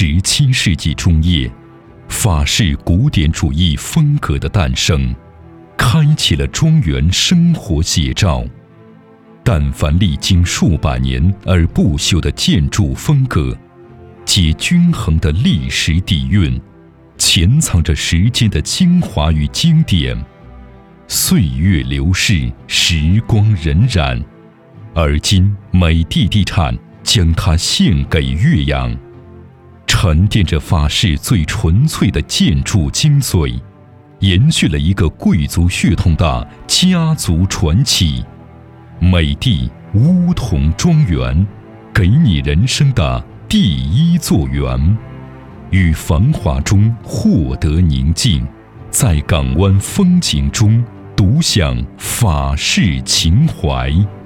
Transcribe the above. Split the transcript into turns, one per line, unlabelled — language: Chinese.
17世纪中叶，法式古典主义风格的诞生，开启了庄园生活写照。但凡历经数百年而不朽的建筑风格，皆均衡的历史底蕴，潜藏着时间的精华与经典。岁月流逝，时光荏苒，而今美的地产将它献给岳阳，沉淀着法式最纯粹的建筑精髓，延续了一个贵族血统的家族传奇。美的乌桐庄园，给你人生的第一座园，于繁华中获得宁静，在港湾风景中独享法式情怀。